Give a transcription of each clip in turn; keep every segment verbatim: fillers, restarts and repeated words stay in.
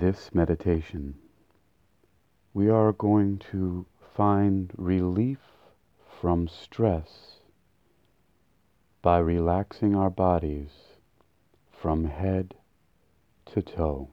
this meditation, we are going to find relief from stress by relaxing our bodies from head to toe.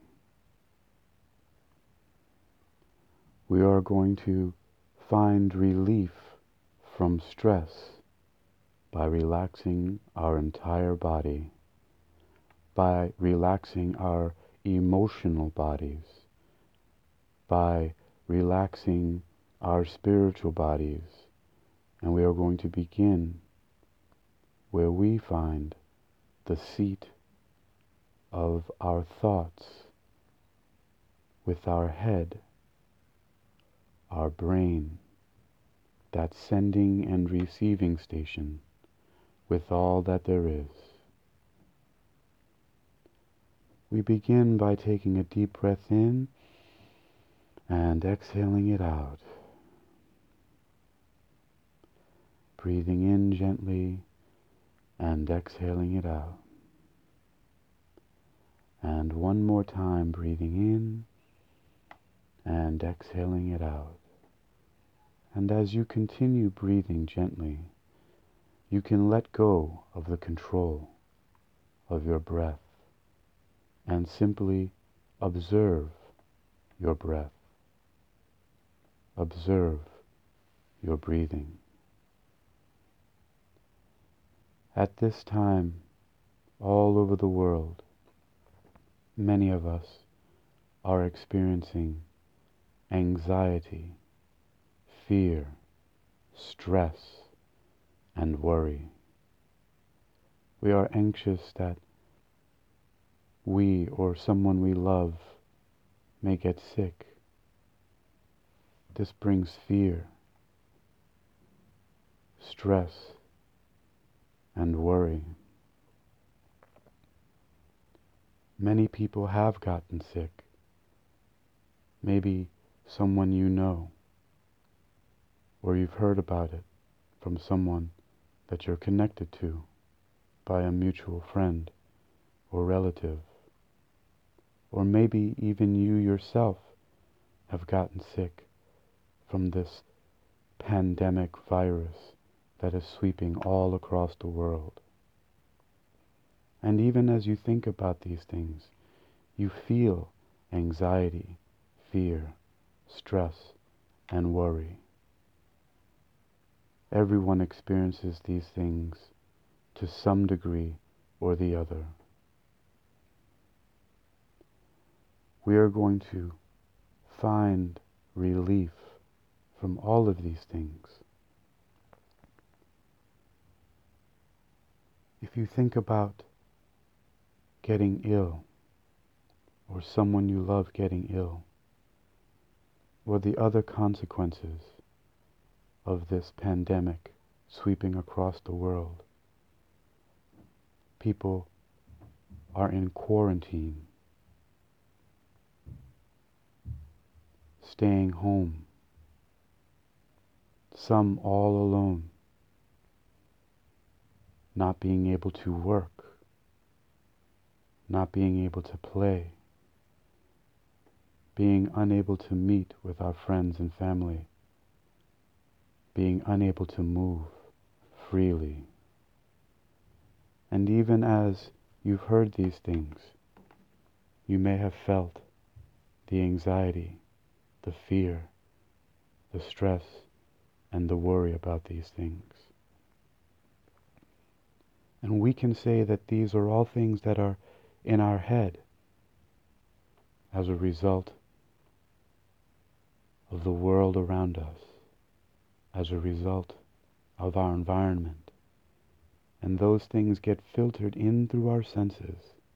We are going to find relief from stress by relaxing our entire body, by relaxing our emotional bodies, by relaxing our spiritual bodies. And we are going to begin where we find the seat of our thoughts, with our head, our brain, that sending and receiving station with all that there is. We begin by taking a deep breath in and exhaling it out. Breathing in gently and exhaling it out. And one more time, breathing in and exhaling it out. And as you continue breathing gently, you can let go of the control of your breath and simply observe your breath. Observe your breathing. At this time, all over the world, many of us are experiencing anxiety, fear, stress, and worry. We are anxious that we or someone we love may get sick. This brings fear, stress, and worry. Many people have gotten sick. Maybe someone you know, or you've heard about it from someone that you're connected to by a mutual friend or relative. Or maybe even you yourself have gotten sick from this pandemic virus that is sweeping all across the world. And even as you think about these things, you feel anxiety, fear, stress, and worry. Everyone experiences these things to some degree or the other. We are going to find relief from all of these things. If you think about getting ill, or someone you love getting ill, or the other consequences of this pandemic sweeping across the world, people are in quarantine, staying home, some all alone, not being able to work, not being able to play, being unable to meet with our friends and family, being unable to move freely. And even as you've heard these things, you may have felt the anxiety, the fear, the stress, and the worry about these things. And we can say that these are all things that are in our head as a result of the world around us, as a result of our environment. And those things get filtered in through our senses,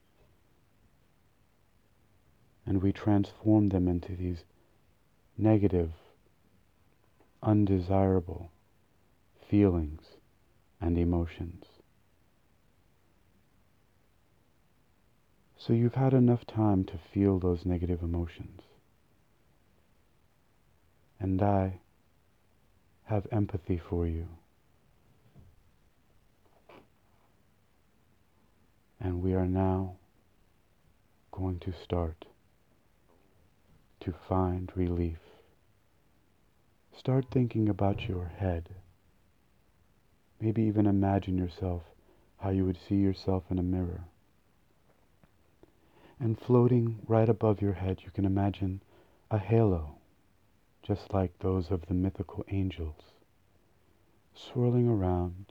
and we transform them into these negative, undesirable feelings and emotions. So you've had enough time to feel those negative emotions. And I have empathy for you. And we are now going to start to find relief. Start thinking about your head. Maybe even imagine yourself how you would see yourself in a mirror. And floating right above your head, you can imagine a halo, just like those of the mythical angels, swirling around,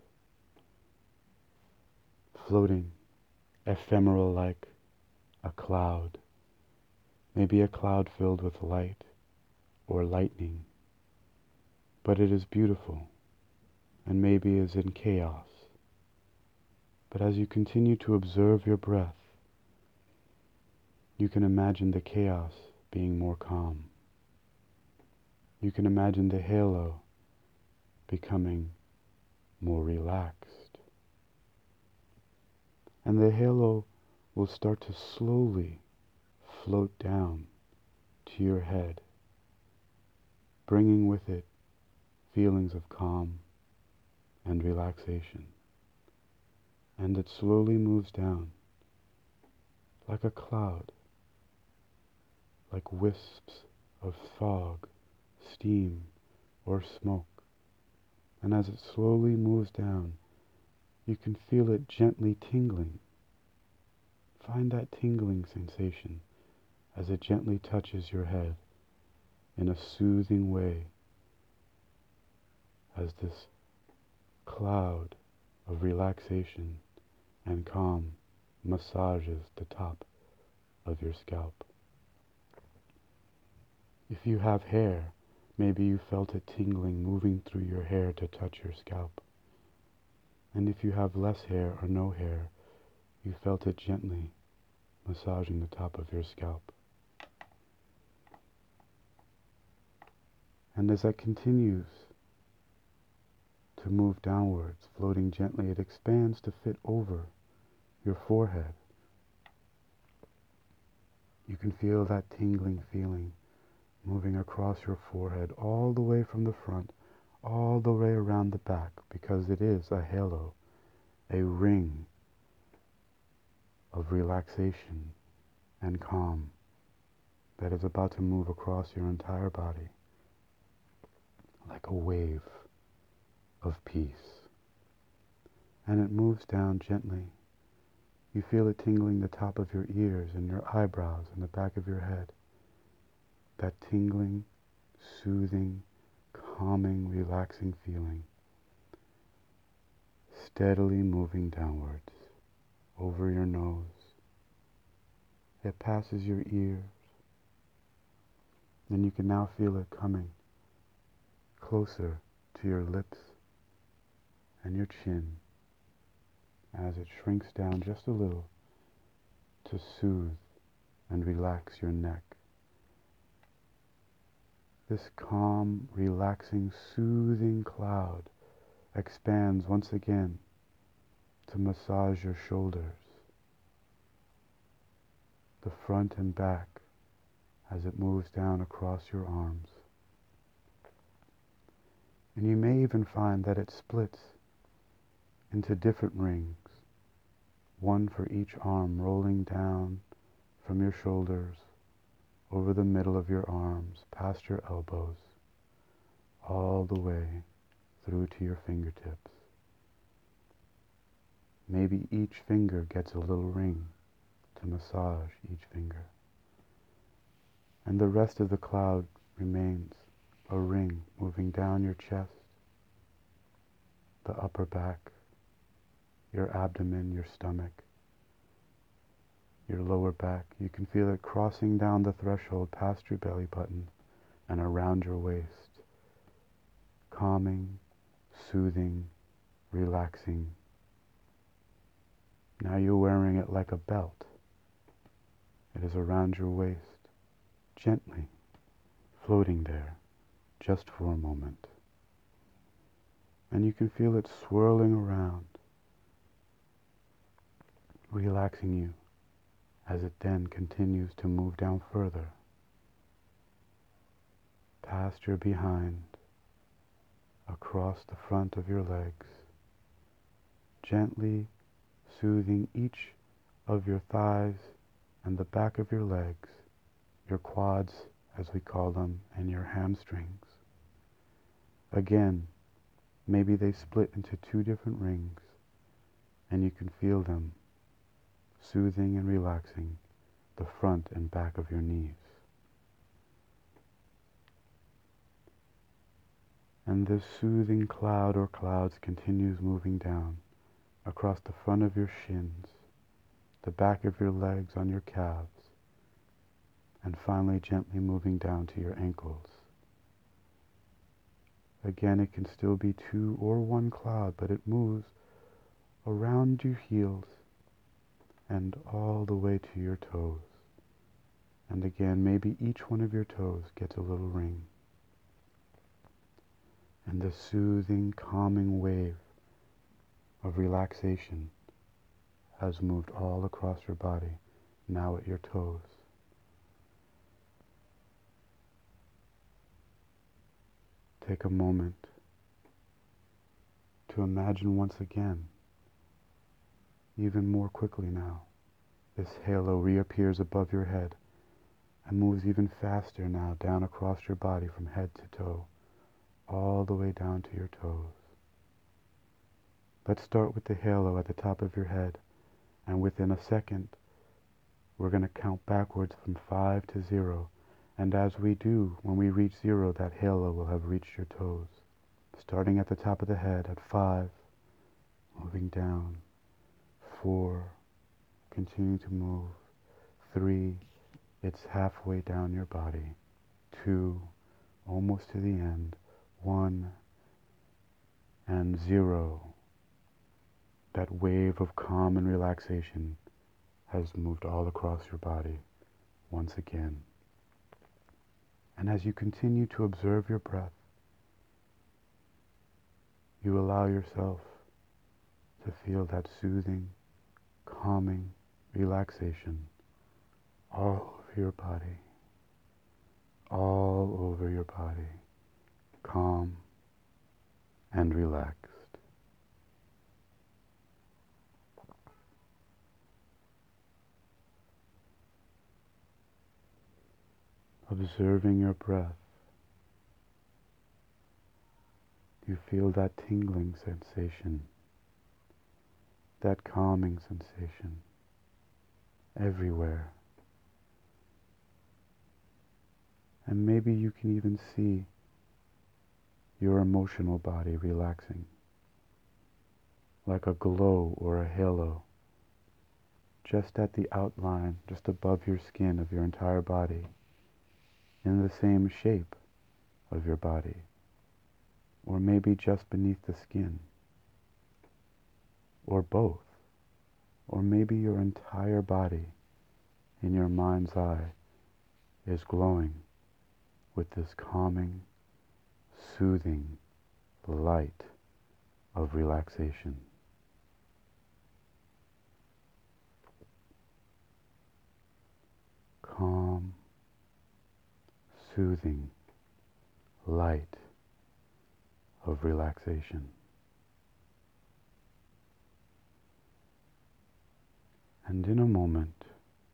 floating, ephemeral like a cloud, maybe a cloud filled with light or lightning. But it is beautiful, and maybe is in chaos. But as you continue to observe your breath, you can imagine the chaos being more calm. You can imagine the halo becoming more relaxed. And the halo will start to slowly float down to your head, bringing with it feelings of calm and relaxation. And it slowly moves down like a cloud, like wisps of fog, steam, or smoke. And as it slowly moves down, you can feel it gently tingling. Find that tingling sensation as it gently touches your head in a soothing way, as this cloud of relaxation and calm massages the top of your scalp. If you have hair, maybe you felt it tingling moving through your hair to touch your scalp. And if you have less hair or no hair, you felt it gently massaging the top of your scalp. And as that continues to move downwards, floating gently, it expands to fit over your forehead. You can feel that tingling feeling moving across your forehead all the way from the front, all the way around the back, because it is a halo, a ring of relaxation and calm that is about to move across your entire body like a wave of peace. And it moves down gently. You feel it tingling the top of your ears and your eyebrows and the back of your head. That tingling, soothing, calming, relaxing feeling, steadily moving downwards over your nose. It passes your ears, and you can now feel it coming closer to your lips and your chin as it shrinks down just a little to soothe and relax your neck. This calm, relaxing, soothing cloud expands once again to massage your shoulders, the front and back, as it moves down across your arms. And you may even find that it splits into different rings, one for each arm, rolling down from your shoulders, over the middle of your arms, past your elbows, all the way through to your fingertips. Maybe each finger gets a little ring to massage each finger. And the rest of the cloud remains a ring moving down your chest, the upper back, your abdomen, your stomach, your lower back. You can feel it crossing down the threshold past your belly button and around your waist, calming, soothing, relaxing. Now you're wearing it like a belt. It is around your waist, gently floating there, just for a moment. And you can feel it swirling around, relaxing you as it then continues to move down further, past your behind, across the front of your legs, gently soothing each of your thighs and the back of your legs, your quads as we call them, and your hamstrings. Again, maybe they split into two different rings, and you can feel them soothing and relaxing the front and back of your knees. And this soothing cloud or clouds continues moving down across the front of your shins, the back of your legs on your calves, and finally gently moving down to your ankles. Again, it can still be two or one cloud, but it moves around your heels and all the way to your toes. And again, maybe each one of your toes gets a little ring. And the soothing, calming wave of relaxation has moved all across your body, now at your toes. Take a moment to imagine once again, even more quickly now, this halo reappears above your head and moves even faster now down across your body from head to toe, all the way down to your toes. Let's start with the halo at the top of your head, and within a second, we're going to count backwards from five to zero. And as we do, when we reach zero, that halo will have reached your toes. Starting at the top of the head at five, moving down, four, continue to move, three, it's halfway down your body, two, almost to the end, one, and zero. That wave of calm and relaxation has moved all across your body once again. And as you continue to observe your breath, you allow yourself to feel that soothing, calming relaxation all over your body, all over your body, calm and relaxed. Observing your breath, you feel that tingling sensation, that calming sensation everywhere. And maybe you can even see your emotional body relaxing, like a glow or a halo, just at the outline, just above your skin of your entire body, in the same shape of your body, or maybe just beneath the skin, or both, or maybe your entire body in your mind's eye is glowing with this calming, soothing light of relaxation. Calm, soothing light of relaxation. And in a moment,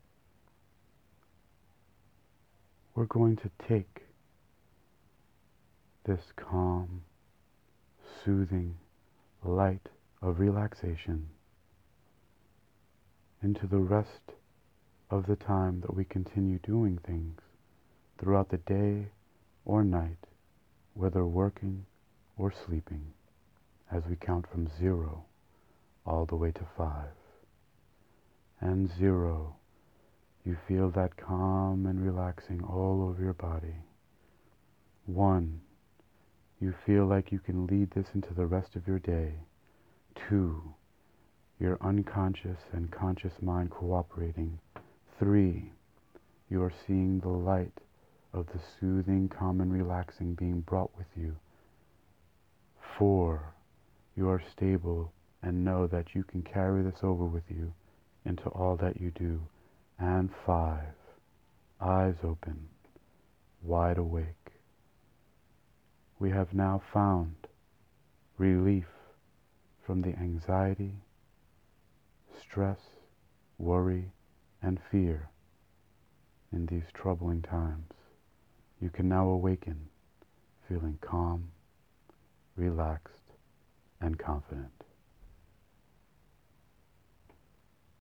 we're going to take this calm, soothing light of relaxation into the rest of the time that we continue doing things throughout the day or night, whether working or sleeping, as we count from zero all the way to five. And zero, you feel that calm and relaxing all over your body. One, you feel like you can lead this into the rest of your day. Two, your unconscious and conscious mind cooperating. Three, you are seeing the light of the soothing, calm, and relaxing being brought with you. Four, you are stable and know that you can carry this over with you into all that you do. And five, eyes open, wide awake. We have now found relief from the anxiety, stress, worry, and fear in these troubling times. You can now awaken feeling calm, relaxed, and confident.